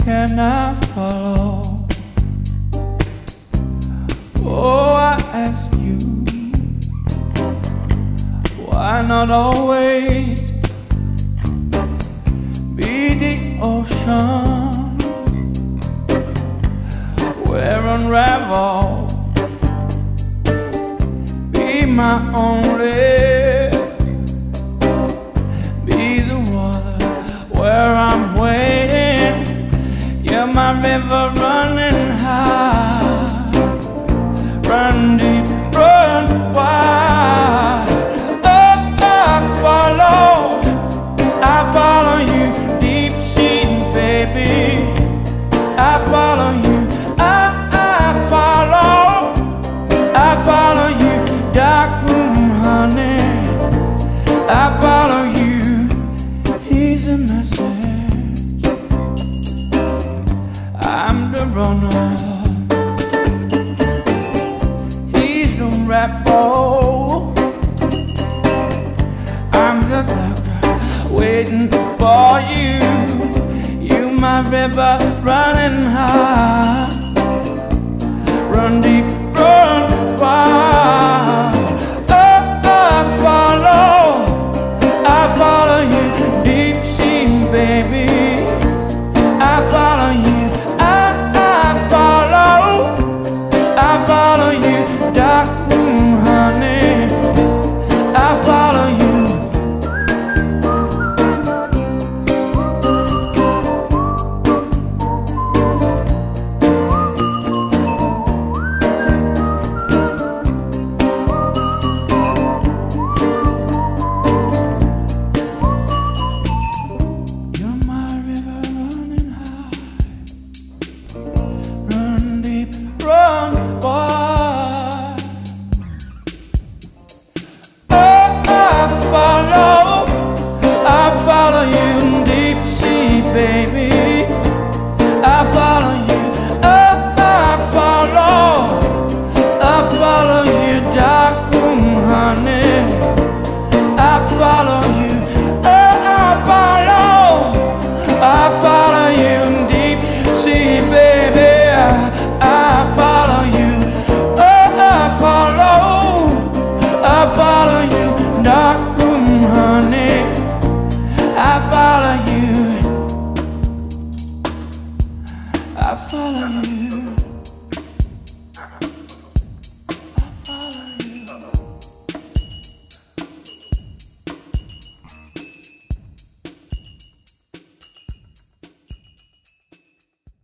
can I follow? Oh, I ask you, why not always be the ocean where unravel, be my only, be the water where I'm waiting. You're my river running high, run deep, run wide. Oh, I follow you, deep sea, baby. I follow you, I follow you, dark room, honey. I follow you, here's a message. I'm the runner, he's the rebel. I'm the doctor waiting for you. You my river running high, run deep, run wide. I follow you, deep sea, baby. I follow you, I follow you, dark room, honey. I follow you. Run wide. Oh, I follow you, deep sea, baby. I follow you, I follow you, dark room, honey. I follow you, I follow you, deep sea, baby. I follow you, I follow you, dark room, honey. I follow you, I follow you.